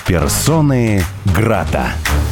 Персоны Грата.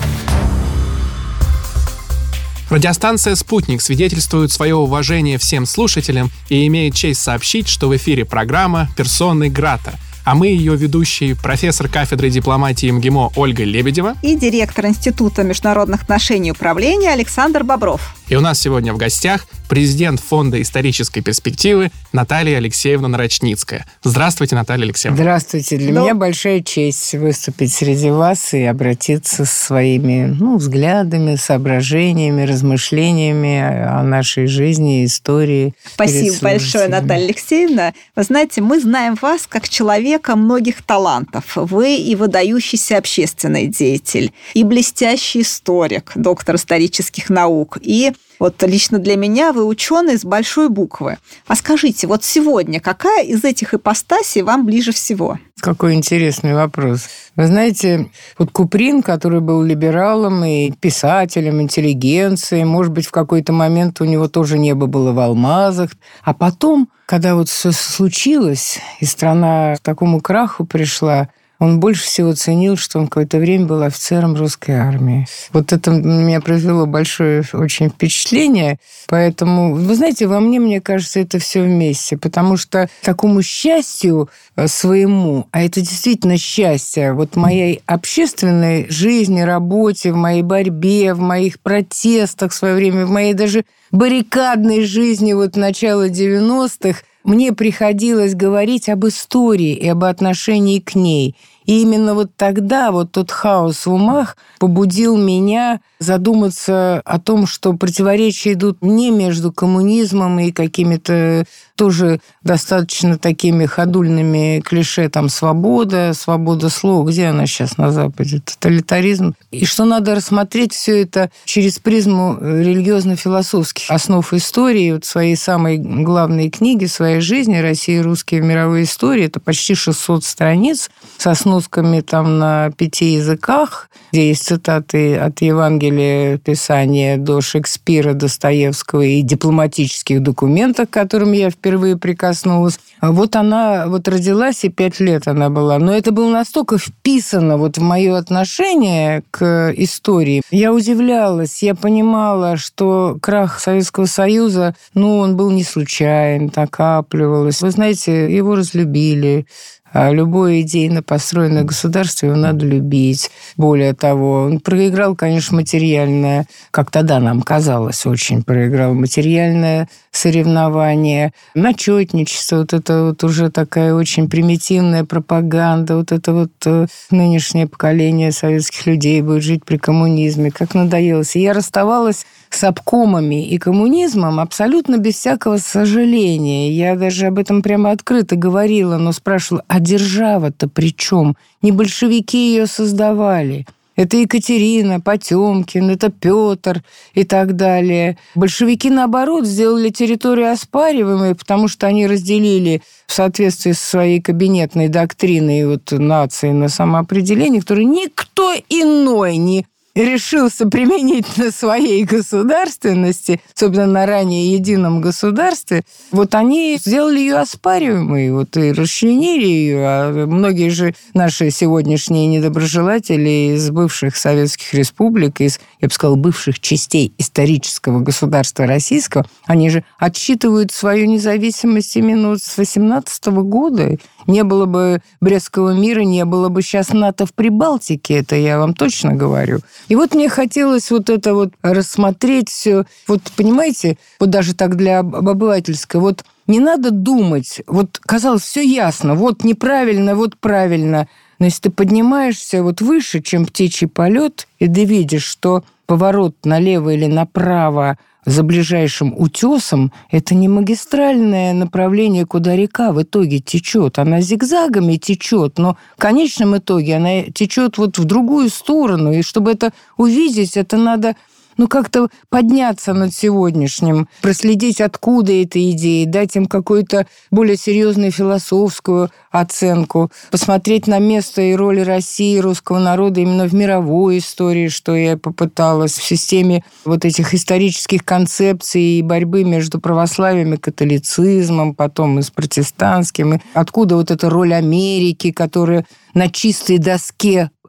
Радиостанция «Спутник» свидетельствует свое уважение всем слушателям и имеет честь сообщить, что в эфире программа «Персоны Грата». А мы ее ведущие, профессор кафедры дипломатии МГИМО Ольга Лебедева и директор Института международных отношений и управления Александр Бобров. И у нас сегодня в гостях президент Фонда исторической перспективы Наталья Алексеевна Нарочницкая. Здравствуйте, Наталья Алексеевна. Здравствуйте. Для меня большая честь выступить среди вас и обратиться со своими взглядами, соображениями, размышлениями о нашей жизни, истории. Спасибо большое, Наталья Алексеевна. Вы знаете, мы знаем вас как человека многих талантов. Вы и выдающийся общественный деятель, и блестящий историк, доктор исторических наук, и вот лично для меня вы ученый с большой буквы. А скажите, вот сегодня какая из этих ипостасей вам ближе всего? Какой интересный вопрос. Вы знаете, вот Куприн, который был либералом и писателем, интеллигенцией, может быть, в какой-то момент у него тоже небо было в алмазах. А потом, когда вот все случилось, и страна к такому краху пришла, он больше всего ценил, что он какое-то время был офицером русской армии. Вот это меня произвело большое очень впечатление. Поэтому, вы знаете, во мне кажется, это все вместе. Потому что такому счастью своему, а это действительно счастье, вот в моей общественной жизни, работе, в моей борьбе, в моих протестах в свое время, в моей даже баррикадной жизни вот начала 90-х, мне приходилось говорить об истории и об отношении к ней. И именно вот тогда вот тот хаос в умах побудил меня задуматься о том, что противоречия идут не между коммунизмом и какими-то тоже достаточно такими ходульными клише, там, свобода слова, где она сейчас на Западе, тоталитаризм, и что надо рассмотреть все это через призму религиозно-философских основ истории. Вот в своей самой главной книге своей жизни «Россия и русские в мировой истории» это почти 600 страниц со сносками там на 5 языках, где есть цитаты от Евангелия, Писания до Шекспира, Достоевского и дипломатических документов, к которым я впервые прикоснулась. Вот она вот родилась, и 5 лет она была. Но это было настолько вписано вот в мое отношение к истории. Я удивлялась, я понимала, что крах Советского Союза, он был не случайен, накапливалось. Вы знаете, его разлюбили. А любое идейно построенное государство его надо любить. Более того, он проиграл, конечно, материальное, как тогда нам казалось, очень проиграл материальное соревнование, начетничество, вот это вот уже такая очень примитивная пропаганда, вот это вот нынешнее поколение советских людей будет жить при коммунизме, как надоелось. И я расставалась с обкомами и коммунизмом абсолютно без всякого сожаления. Я даже об этом прямо открыто говорила, но спрашивала, а держава-то при чем? Не большевики ее создавали. Это Екатерина, Потемкин, это Петр и так далее. Большевики, наоборот, сделали территорию оспариваемой, потому что они разделили в соответствии со своей кабинетной доктриной вот нации на самоопределение, которое никто иной не решился применить на своей государственности, собственно, на ранее едином государстве, вот они сделали ее оспариваемой, вот и расчленили ее. А многие же наши сегодняшние недоброжелатели из бывших советских республик, из, я бы сказала, бывших частей исторического государства российского, они же отсчитывают свою независимость именно с 18 года. Не было бы Брестского мира, не было бы сейчас НАТО в Прибалтике, это я вам точно говорю. И вот мне хотелось вот это вот рассмотреть все. Вот понимаете, вот даже так для обывательской, вот не надо думать, вот казалось, все ясно, вот неправильно, вот правильно. Но если ты поднимаешься вот выше, чем птичий полет, и ты видишь, что поворот налево или направо за ближайшим утесом – это не магистральное направление, куда река в итоге течет. Она зигзагами течет, но в конечном итоге она течет вот в другую сторону. И чтобы это увидеть, это надо как-то подняться над сегодняшним, проследить, откуда эта идея, дать им какую-то более серьезную философскую оценку, посмотреть на место и роль России, русского народа именно в мировой истории, что я попыталась в системе вот этих исторических концепций и борьбы между православием и католицизмом, потом и с протестантским, и откуда вот эта роль Америки, которая на чистой доске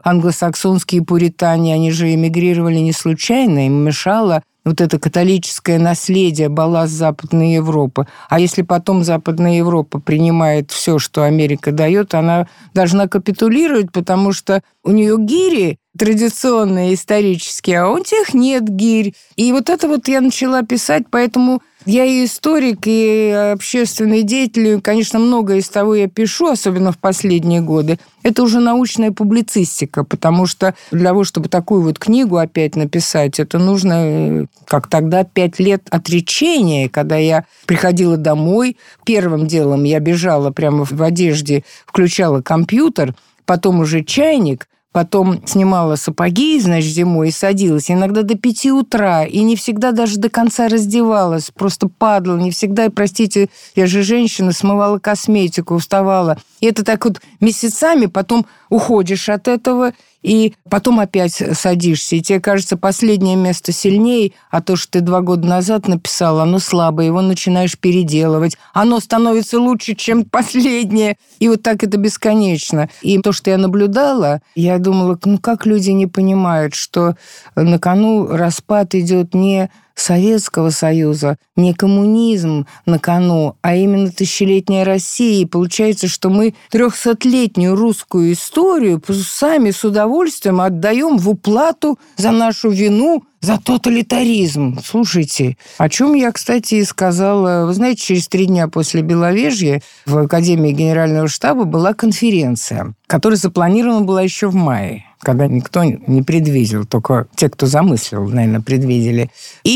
англосаксонские пуритане, они же эмигрировали не случайно, им мешало вот это католическое наследие, балласт Западной Европы. А если потом Западная Европа принимает все, что Америка дает, она должна капитулировать, потому что у нее гири традиционные, исторические, а у тех нет гирь. И вот это вот я начала писать, поэтому я и историк, и общественный деятель, конечно, многое из того я пишу, особенно в последние годы. Это уже научная публицистика, потому что для того, чтобы такую вот книгу опять написать, это нужно, как тогда, 5 лет отречения. Когда я приходила домой, первым делом я бежала прямо в одежде, включала компьютер, потом уже чайник, потом снимала сапоги, значит, зимой и садилась. Иногда до 5 утра. И не всегда даже до конца раздевалась. Просто падала. Не всегда, простите, я же женщина, смывала косметику, вставала. И это так вот месяцами, потом уходишь от этого, и потом опять садишься. И тебе кажется, последнее место сильнее, а то, что ты 2 года назад написал, оно слабое, его начинаешь переделывать. Оно становится лучше, чем последнее. И вот так это бесконечно. И то, что я наблюдала, я думала, ну как люди не понимают, что на кону распад идет не Советского Союза, не коммунизм на кону, а именно тысячелетняя Россия. И получается, что мы 300-летнюю русскую историю сами с удовольствием отдаем в уплату за нашу вину, за тоталитаризм. Слушайте, о чем я, кстати, и сказала. Вы знаете, через 3 дня после Беловежья в Академии Генерального штаба была конференция, которая запланирована была еще в мае, когда никто не предвидел, только те, кто замыслил, наверное, предвидели.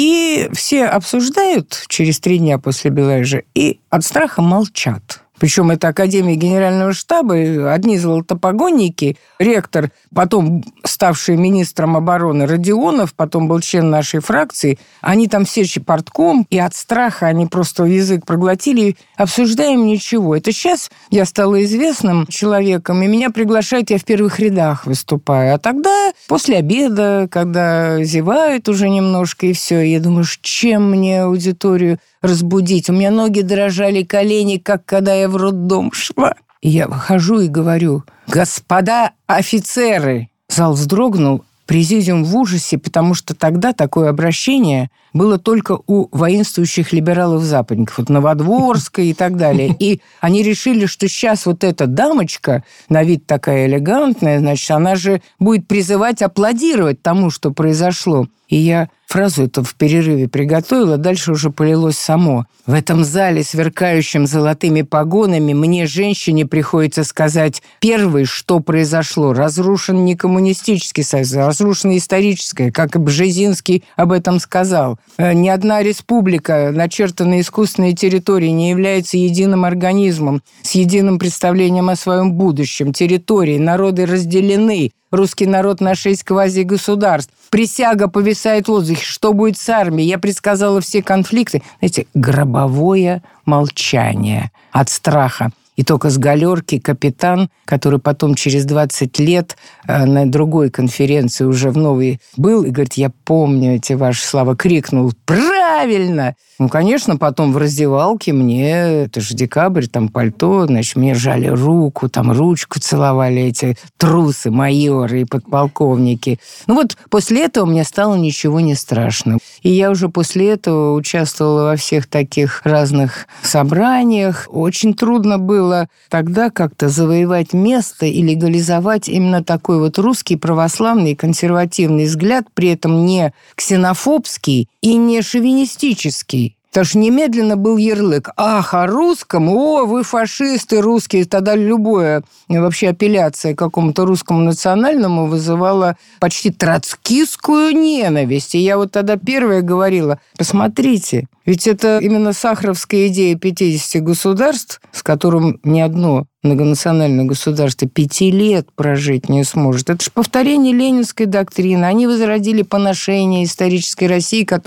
И все обсуждают через 3 дня после Беловежья и от страха молчат. Причем это Академия Генерального штаба, одни золотопогонники, ректор, потом ставший министром обороны Родионов, потом был член нашей фракции, они там все партком, и от страха они просто язык проглотили, обсуждаем ничего. Это сейчас я стала известным человеком, и меня приглашают, я в первых рядах выступаю. А тогда, после обеда, когда зевают уже немножко, и все, я думаю, чем мне аудиторию разбудить? У меня ноги дрожали, колени, как когда я в роддом шла. И я выхожу и говорю: «Господа офицеры!» Зал вздрогнул, президиум в ужасе, потому что тогда такое обращение было только у воинствующих либералов-западников, вот Новодворская и так далее. И они решили, что сейчас вот эта дамочка, на вид такая элегантная, значит, она же будет призывать аплодировать тому, что произошло. И я фразу эту в перерыве приготовила, дальше уже полилось само. В этом зале, сверкающем золотыми погонами, мне, женщине, приходится сказать первое, что произошло. Разрушен не коммунистический союз, а разрушено историческое, как и Бжезинский об этом сказал. Ни одна республика, начертанная искусственной территорией, не является единым организмом, с единым представлением о своем будущем. Территории, народы разделены. Русский народ на 6 квазигосударств. Присяга повисает в воздухе. Что будет с армией? Я предсказала все конфликты. Знаете, гробовое молчание от страха. И только с галерки капитан, который потом через 20 лет на другой конференции уже в новой был, и говорит: «Я помню эти ваши слова», крикнул: «Правильно!» Ну, конечно, потом в раздевалке мне, это же декабрь, там пальто, значит, мне жали руку, там ручку целовали эти трусы, майоры и подполковники. Ну вот после этого мне стало ничего не страшно. И я уже после этого участвовала во всех таких разных собраниях. Очень трудно было тогда как-то завоевать место и легализовать именно такой вот русский православный консервативный взгляд, при этом не ксенофобский и не шовинистический. Потому что немедленно был ярлык: «Ах, о русском? О, вы фашисты русские!» Тогда любая вообще апелляция к какому-то русскому национальному вызывала почти троцкистскую ненависть. И я вот тогда первая говорила: посмотрите, ведь это именно сахаровская идея 50 государств, с которым ни одно многонациональное государство 5 лет прожить не сможет. Это же повторение ленинской доктрины. Они возродили поношение исторической России, которая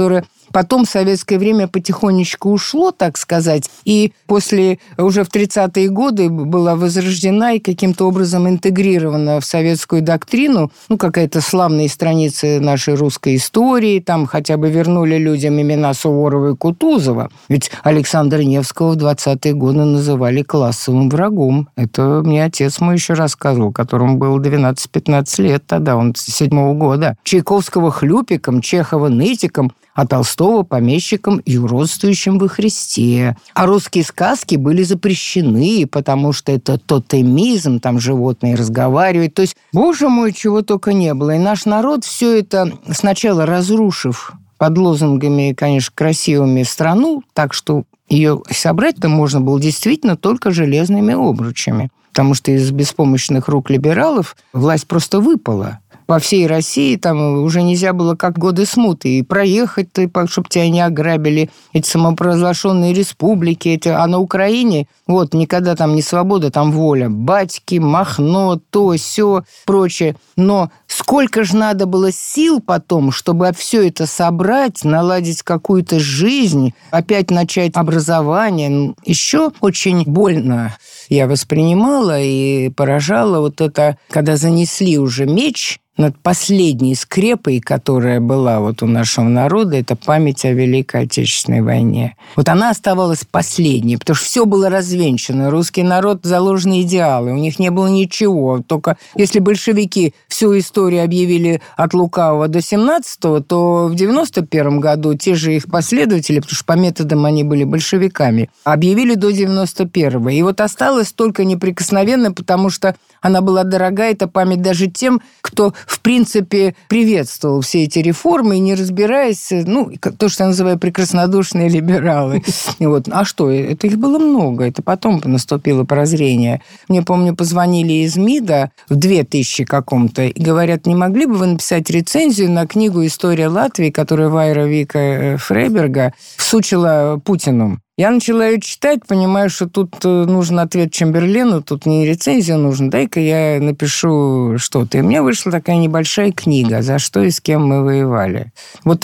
Потом советское время потихонечку ушло, так сказать, и после, уже в 30-е годы была возрождена и каким-то образом интегрирована в советскую доктрину, какая-то славная страница нашей русской истории, там хотя бы вернули людям имена Суворова и Кутузова. Ведь Александра Невского в 20-е годы называли классовым врагом. Это мне отец мой еще рассказывал, которому было 12-15 лет тогда, он с 7-го года. Чайковского хлюпиком, Чехова нытиком, а Толстого помещиком, юродствующим во Христе. А русские сказки были запрещены, потому что это тотемизм, там животные разговаривают. То есть, боже мой, чего только не было. И наш народ все это, сначала разрушив под лозунгами, конечно, красивыми страну, так что ее собрать-то можно было действительно только железными обручами. Потому что из беспомощных рук либералов власть просто выпала. По всей России там уже нельзя было, как годы смуты, и проехать-то, чтобы тебя не ограбили, эти самопровозглашенные республики. А на Украине никогда там не свобода, там воля. Батьки, Махно, то, сё, прочее. Но сколько же надо было сил потом, чтобы все это собрать, наладить какую-то жизнь, опять начать образование. Еще очень больно я воспринимала и поражала это, когда занесли уже меч над последней скрепой, которая была у нашего народа, это память о Великой Отечественной войне. Она оставалась последней, потому что все было развенчано. Русский народ — заложенные идеалы, у них не было ничего. Только если большевики всю историю объявили от Лукавого до 17-го, то в 91 году те же их последователи, потому что по методам они были большевиками, объявили до 91-го. И осталась только неприкосновенной, потому что она была дорога, эта память, даже тем, кто, в принципе, приветствовал все эти реформы, и не разбираясь, то, что я называю прекраснодушные либералы. А что? Это их было много. Это потом наступило прозрение. Мне, помню, позвонили из МИДа в 2000 каком-то и говорят, не могли бы вы написать рецензию на книгу «История Латвии», которую Вайра Вика Фрейберга всучила Путину. Я начала ее читать, понимаю, что тут нужен ответ Чемберлену, тут не рецензия нужна, дай-ка я напишу что-то. И у меня вышла такая небольшая книга «За что и с кем мы воевали».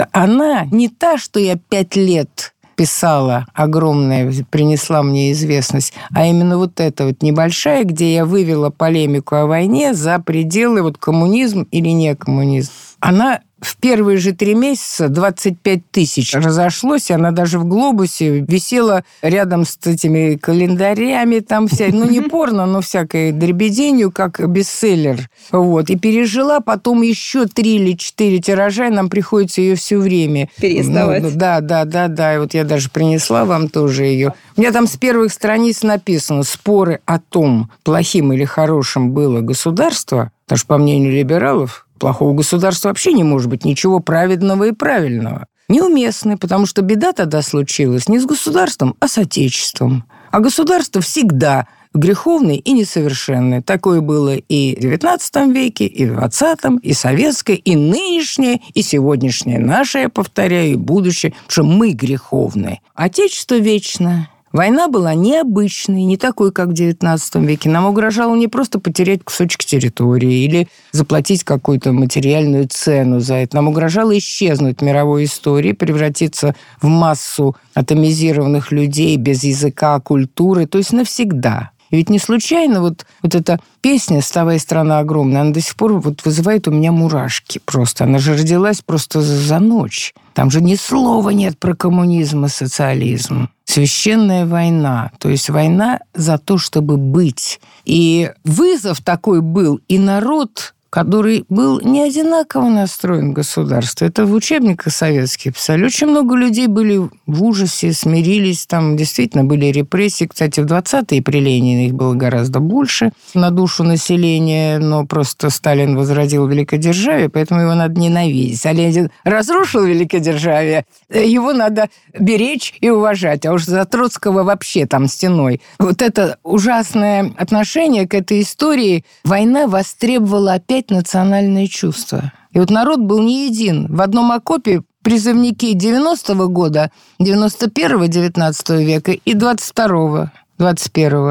Она не та, что я 5 лет писала, огромная, принесла мне известность, а именно эта небольшая, где я вывела полемику о войне за пределы коммунизм или не коммунизм. Она в первые же 3 месяца 25 тысяч разошлось, и она даже в «Глобусе» висела рядом с этими календарями, там не порно, но всякой дребеденью, как бестселлер. И пережила потом еще 3 или 4 тиража, и нам приходится ее все время переиздавать. Да. И я даже принесла вам тоже ее. У меня там с первых страниц написано «Споры о том, плохим или хорошим было государство», потому что, по мнению либералов, плохого государства вообще не может быть, ничего праведного и правильного. Неуместны, потому что беда тогда случилась не с государством, а с Отечеством. А государство всегда греховное и несовершенное. Такое было и в XIX веке, и в XX, и советское, и нынешнее, и сегодняшнее наше, я повторяю, и будущее, потому что мы греховные. Отечество вечное. Война была необычной, не такой, как в XIX веке. Нам угрожало не просто потерять кусочек территории или заплатить какую-то материальную цену за это. Нам угрожало исчезнуть в мировой истории, превратиться в массу атомизированных людей без языка, культуры, то есть навсегда. И ведь не случайно эта песня «Вставай, страна огромная», она до сих пор вызывает у меня мурашки просто. Она же родилась просто за ночь. Там же ни слова нет про коммунизм и социализм. Священная война, то есть война за то, чтобы быть. И вызов такой был, и народ, который был не одинаково настроен к государству. Это в учебниках советских писали. Очень много людей были в ужасе, смирились. Там действительно были репрессии. Кстати, в 20-е при Ленине их было гораздо больше на душу населения, но просто Сталин возродил великодержавие, поэтому его надо ненавидеть. А Ленин разрушил великодержавие, его надо беречь и уважать. А уж за Троцкого вообще там стеной. Это ужасное отношение к этой истории. Война востребовала опять национальные чувства. И народ был не един. В одном окопе призывники 90-го года, 91-го, 19 века и 22-го, 21-го.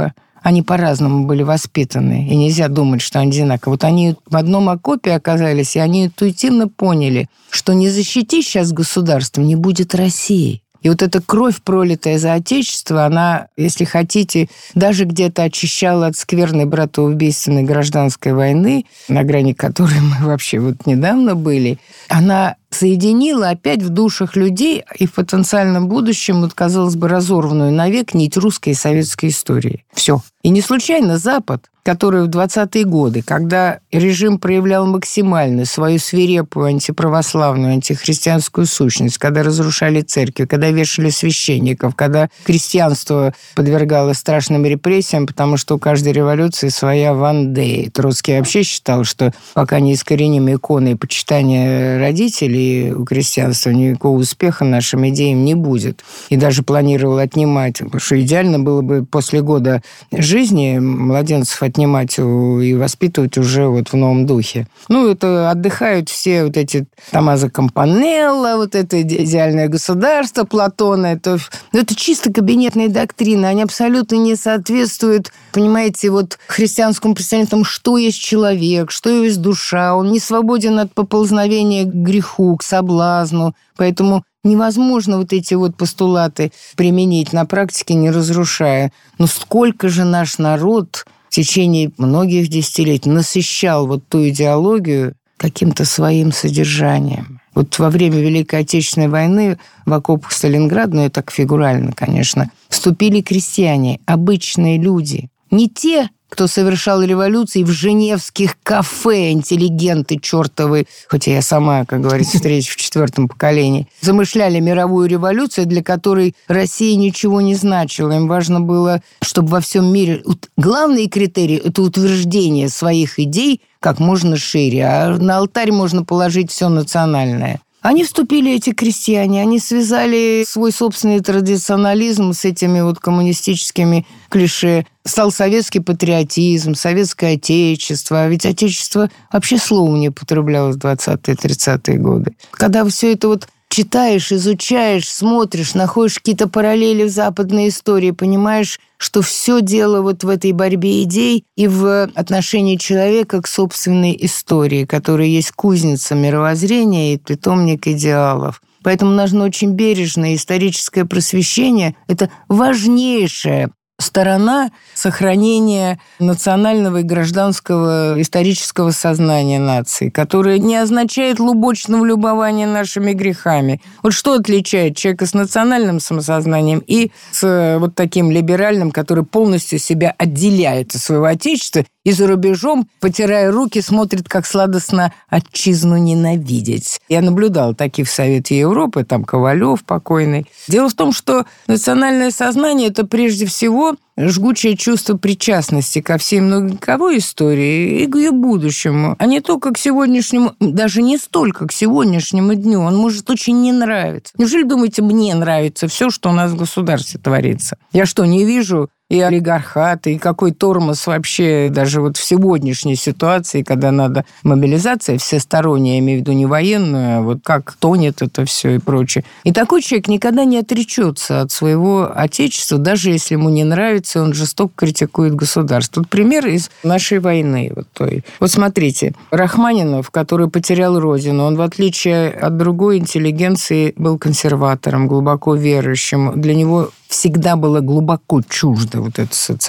они по-разному были воспитаны, и нельзя думать, что они одинаковы. Вот они в одном окопе оказались, и они интуитивно поняли, что не защити сейчас государство, не будет России. И вот эта кровь, пролитая за Отечество, она, если хотите, даже где-то очищала от скверной братоубийственной гражданской войны, на грани которой мы вообще вот недавно были, она соединила опять в душах людей и в потенциальном будущем, вот, казалось бы, разорванную навек нить русской и советской истории. Все. И не случайно Запад, который в 20-е годы, когда режим проявлял максимально свою свирепую антиправославную, антихристианскую сущность, когда разрушали церкви, когда вешали священников, когда крестьянство подвергалось страшным репрессиям, потому что у каждой революции своя Ван-Дей. Троцкий вообще считал, что пока не искореним иконы и почитание родителей, у крестьянства никакого успеха нашим идеям не будет. И даже планировал отнимать, потому что идеально было бы после года жизни младенцев отнимать и воспитывать уже вот в новом духе. Ну, это отдыхают все вот эти Томмазо Кампанелло, вот это идеальное государство Платона. Это чисто кабинетные доктрины. Они абсолютно не соответствуют, понимаете, вот христианскому представлению о том, что есть человек, что есть душа. Он не свободен от поползновения к греху, к соблазну. Поэтому невозможно вот эти вот постулаты применить на практике, не разрушая. Но сколько же наш народ в течение многих десятилетий насыщал вот ту идеологию каким-то своим содержанием. Вот во время Великой Отечественной войны в окопах Сталинграда, ну, это так фигурально, конечно, вступили крестьяне, обычные люди. Не те, кто совершал революции в женевских кафе, интеллигенты чертовы, хотя я сама, как говорится, встреча в 4-м поколении, замышляли мировую революцию, для которой Россия ничего не значила. Им важно было, чтобы во всем мире... Главный критерий – это утверждение своих идей как можно шире, а на алтарь можно положить все национальное. Они вступили, эти крестьяне, они связали свой собственный традиционализм с этими вот коммунистическими клише. Стал советский патриотизм, советское отечество. А ведь отечество вообще слово не употреблялось в 20-30-е годы. Когда все это вот читаешь, изучаешь, смотришь, находишь какие-то параллели в западной истории, понимаешь, что все дело вот в этой борьбе идей и в отношении человека к собственной истории, которая есть кузница мировоззрения и питомник идеалов. Поэтому нужно очень бережно. Историческое просвещение – это важнейшая сторона сохранения национального и гражданского исторического сознания нации, которое не означает лубочного любования нашими грехами. Вот что отличает человека с национальным самосознанием и с вот таким либеральным, который полностью себя отделяет от своего отечества и за рубежом, потирая руки, смотрит, как сладостно отчизну ненавидеть. Я наблюдала таких в Совете Европы, там Ковалев покойный. Дело в том, что национальное сознание – это прежде всего жгучее чувство причастности ко всей многовековой истории и к ее будущему, а не только к сегодняшнему, даже не столько к сегодняшнему дню. Он может очень не нравиться. Неужели, думаете, мне нравится все, что у нас в государстве творится? Я что, не вижу и олигархат, и какой тормоз вообще даже вот в сегодняшней ситуации, когда надо мобилизация всесторонняя, я имею в виду не военную, а вот как тонет это все и прочее. И такой человек никогда не отречется от своего отечества, даже если ему не нравится, он жестоко критикует государство. Тут пример из нашей войны. Вот смотрите, Рахманинов, который потерял родину, он, в отличие от другой интеллигенции, был консерватором, глубоко верующим. Для него всегда было глубоко чуждо вот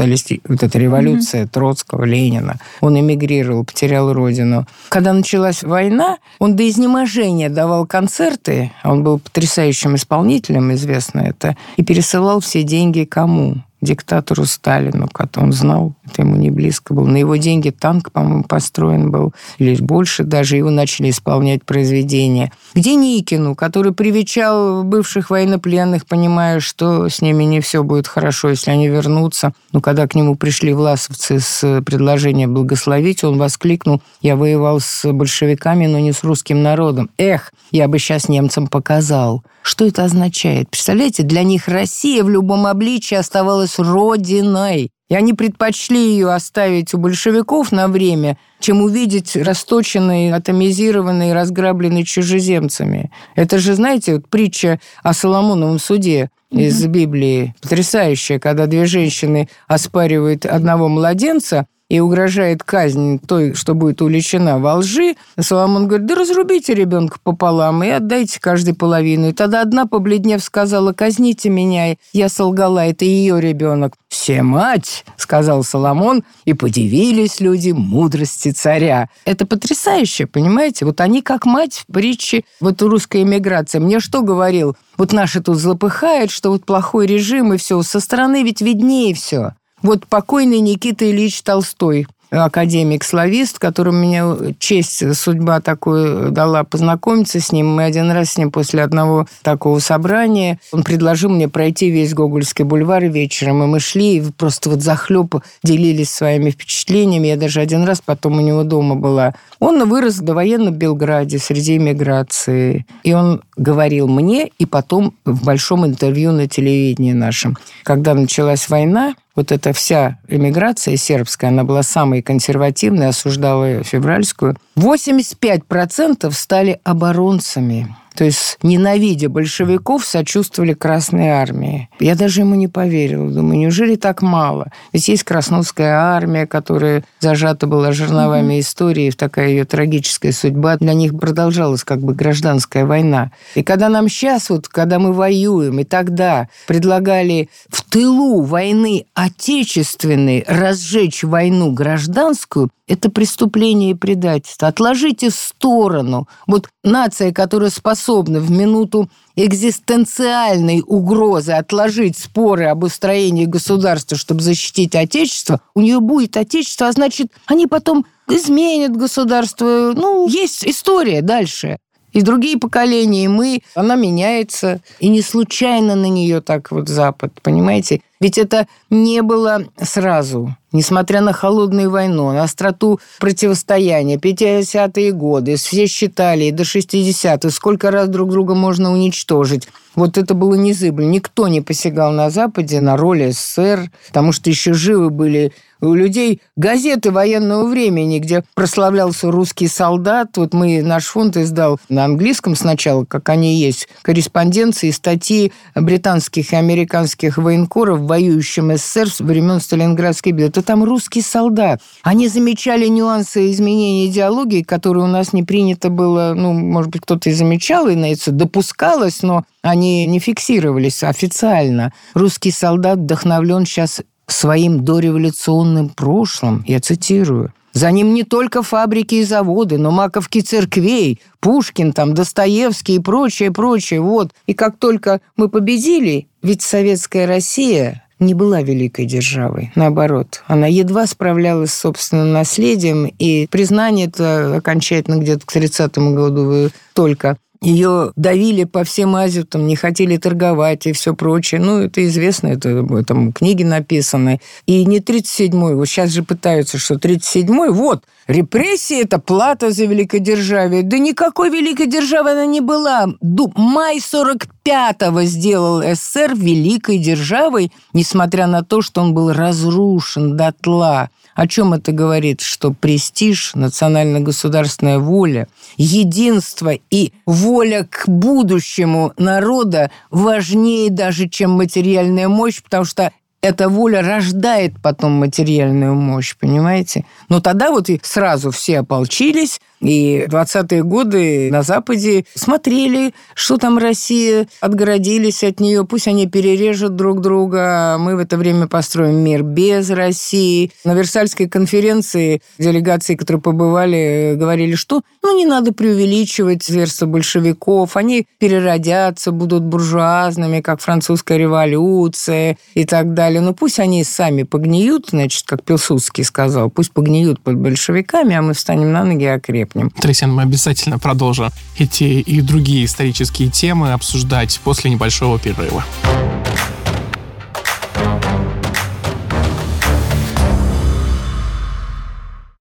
эта революция Троцкого, Ленина. Он эмигрировал, потерял родину. Когда началась война, он до изнеможения давал концерты, он был потрясающим исполнителем, известно это, и пересылал все деньги кому? Диктатору Сталину, как он знал, это ему не близко было. На его деньги танк, по-моему, построен был, или больше даже, его начали исполнять произведения. К Деникину, который привечал бывших военнопленных, понимая, что с ними не все будет хорошо, если они вернутся. Но когда к нему пришли власовцы с предложением благословить, он воскликнул: «Я воевал с большевиками, но не с русским народом. Эх, я бы сейчас немцам показал». Что это означает? Представляете, для них Россия в любом обличии оставалась родиной. И они предпочли ее оставить у большевиков на время, чем увидеть расточенной, атомизированной, разграбленной чужеземцами. Это же, знаете, вот притча о Соломоновом суде из Библии. Потрясающая, когда две женщины оспаривают одного младенца, и угрожает казнь той, что будет уличена во лжи, Соломон говорит: да разрубите ребенка пополам и отдайте каждой половину. И тогда одна, побледнев, сказала: казните меня, я солгала, это ее ребенок. «Все мать», — сказал Соломон, и подивились люди мудрости царя. Это потрясающе, понимаете? Вот они как мать в притче, вот русская эмиграция. Мне что говорил? Вот наши тут злопыхают, что вот плохой режим и все. Со стороны ведь виднее все. Вот покойный Никита Ильич Толстой, академик-славист, которому меня честь, судьба такую дала познакомиться с ним. Мы один раз с ним после одного такого собрания, он предложил мне пройти весь Гогольский бульвар вечером, и мы шли, и просто вот захлеб делились своими впечатлениями. Я даже один раз потом у него дома была. Он вырос в довоенном Белграде среди эмиграции. И он говорил мне, и потом в большом интервью на телевидении нашем, когда началась война, вот эта вся эмиграция сербская, она была самой консервативной, осуждала февральскую. 85% стали оборонцами. То есть, ненавидя большевиков, сочувствовали Красной армии. Я даже ему не поверила. Думаю, неужели так мало? Ведь есть Красновская армия, которая зажата была жерновами истории, такая ее трагическая судьба. Для них продолжалась как бы гражданская война. И когда нам сейчас, вот, когда мы воюем, и тогда предлагали в тылу войны отечественной разжечь войну гражданскую, это преступление и предательство. Отложите в сторону. Вот нация, которая способна в минуту экзистенциальной угрозы отложить споры об устроении государства, чтобы защитить Отечество, у нее будет Отечество, а значит, они потом изменят государство. Ну, есть история дальше. И другие поколения, и мы, она меняется. И не случайно на нее так вот Запад, понимаете? Ведь это не было сразу. Несмотря на холодную войну, на остроту противостояния, 50-е годы, все считали, и до 60-х, сколько раз друг друга можно уничтожить. Вот это было незыблемо. Никто не посягал на Западе на роль СССР, потому что еще живы были у людей газеты военного времени, где прославлялся русский солдат. Вот наш фонд издал на английском сначала, как они есть, корреспонденции, статьи британских и американских военкоров, воюющим СССР со времен Сталинградской битвы. Это там русский солдат. Они замечали нюансы изменения идеологии, которые у нас не принято было, может быть, кто-то и замечал, и на это допускалось, но они не фиксировались официально. Русский солдат вдохновлен сейчас своим дореволюционным прошлым, я цитирую. За ним не только фабрики и заводы, но маковки церквей, Пушкин, Достоевский и прочее. Вот. И как только мы победили, ведь советская Россия не была великой державой. Наоборот, она едва справлялась с собственным наследием, и признание это окончательно где-то к 30-му году только. Ее давили по всем азиутам, не хотели торговать и все прочее. Это известно, это там книги написаны. И не 37-й, вот сейчас же пытаются, что 37-й, вот, репрессии – это плата за великодержавие. Да никакой великой державы она не была. Май 45-го сделал СССР великой державой, несмотря на то, что он был разрушен дотла. О чем это говорит? Что престиж, национально-государственная воля, единство и воля к будущему народа важнее даже, чем материальная мощь, потому что эта воля рождает потом материальную мощь, понимаете? Но тогда вот и сразу все ополчились, и 20-е годы на Западе смотрели, что там Россия, отгородились от нее, пусть они перережут друг друга, а мы в это время построим мир без России. На Версальской конференции делегации, которые побывали, говорили, что не надо преувеличивать зверство большевиков, они переродятся, будут буржуазными, как французская революция и так далее. Но пусть они сами погниют, значит, как Пилсудский сказал, пусть погниют под большевиками, а мы встанем на ноги и окрепнем. Татьяна, мы обязательно продолжим эти и другие исторические темы обсуждать после небольшого перерыва.